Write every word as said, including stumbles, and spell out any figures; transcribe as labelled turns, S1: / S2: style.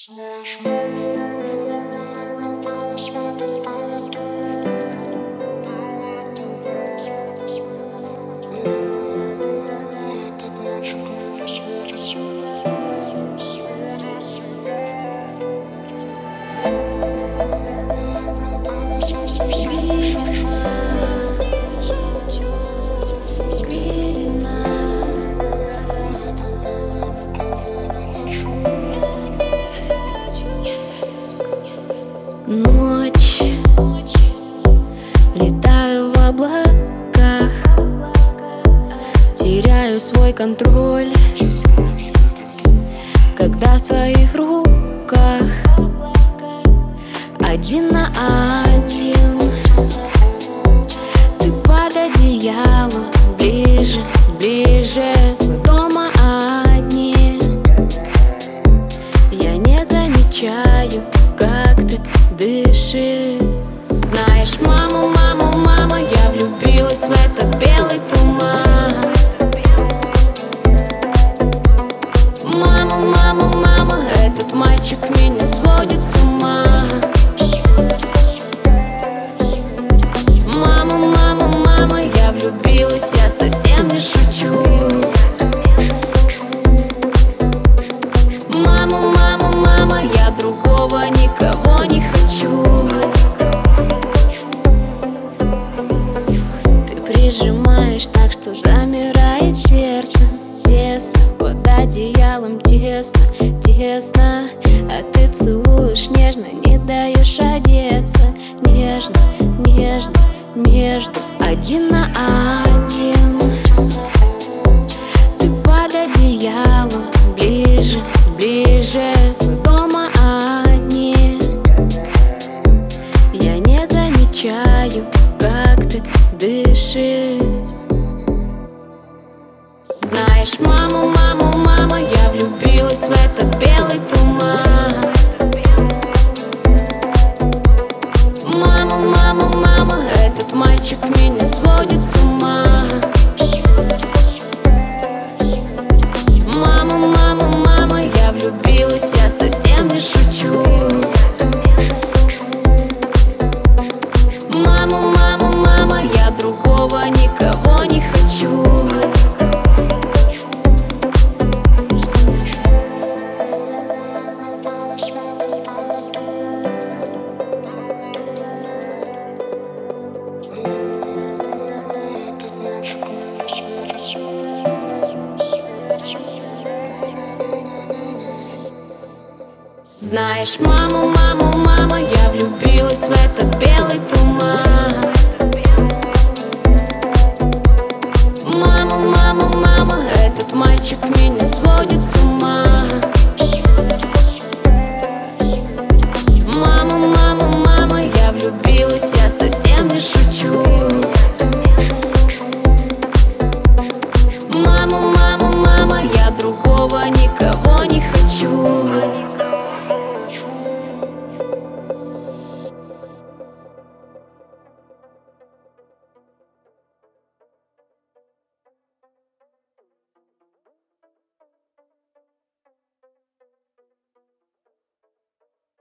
S1: Знаешь, мама, смотрит по этот мальчик меня сводит с ума, сводит с
S2: Ночь, летаю в облаках, теряю свой контроль, когда в твоих руках один на один. Ты под одеялом, ближе, ближе, мы дома одни. Я не замечаю, как ты дышишь. Знаешь, мама, мама, мама, я влюбилась в этот белый туман. Мама, мама, мама, этот мальчик меня сводит с ума. Мама, мама, мама, я влюбилась, я совсем не шучу. Мама, мама, мама, я другого никого не хочу. Ты прижимаешь так, что замирает сердце. Тесно, под одеялом тесно, тесно. А ты целуешь нежно, не даешь одеться. Нежно, нежно, между один на один. Ты под одеялом, ближе, ближе, мы дома одни. Я не замечаю, как ты дышишь. Знаешь, мама, мама, мама, я влюбилась в этот белый туман. Мама, мама, мама, этот мальчик меня сводит с ума. Мама, мама, мама, я влюбилась, я совсем не шучу. Мама, мама, мама, я другого никого не хочу. Знаешь, мама, мама, мама, я влюбилась в этот белый туман.